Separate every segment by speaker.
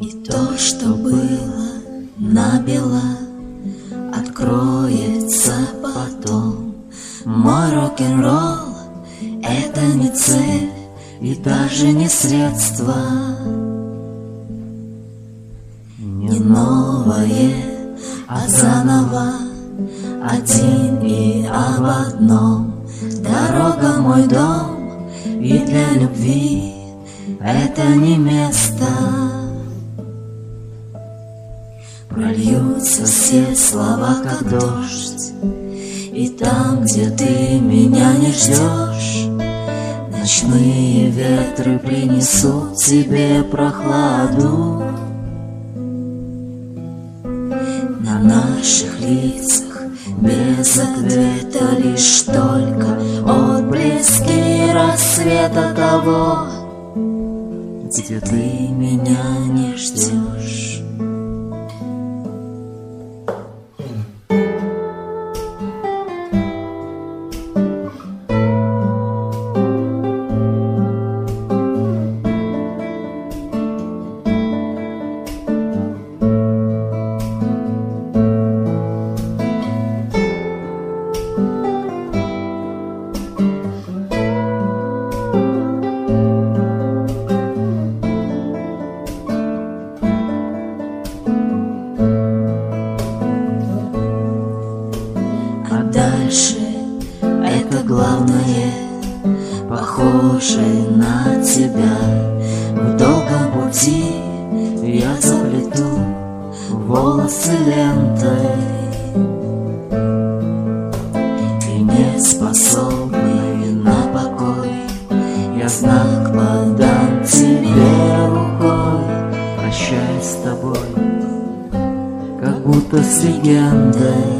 Speaker 1: И то, что было набело, откроется потом. Мой рок-н-ролл — это не цель и даже не средство, не новое, а заново, один и об одном. Дорога — мой дом, и для любви это не место. Прольются все слова, как дождь, и там, где ты меня не ждешь, ночные ветры принесут тебе прохладу. На наших лицах без ответа лишь только отблески рассвета того, где ты меня не ждешь. Дальше это главное, похожее на тебя. В долгом пути я заплету волосы лентой, и не способный на покой я знак подам тебе рукой. Прощаюсь с тобой, как будто с легендой.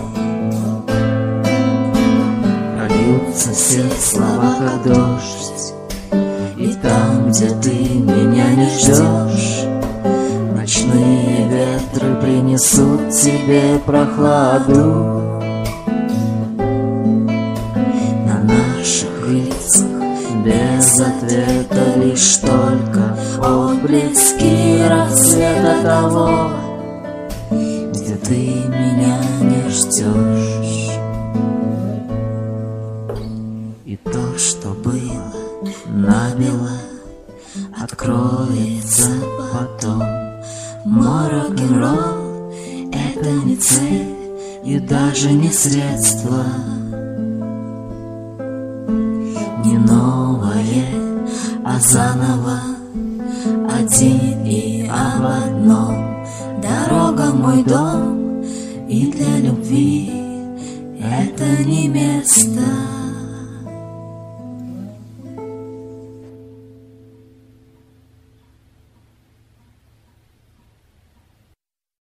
Speaker 1: Все слова, как дождь, и там, где ты меня не ждешь, ночные ветры принесут тебе прохладу. На наших лицах без ответа лишь только отблески рассвета того, где ты меня не ждешь. И то, что было набело, откроется потом. Мой рок-н-ролл — это не цель и даже не средство, не новое, а заново, один и об одном. Дорога — мой дом, и для любви это не место.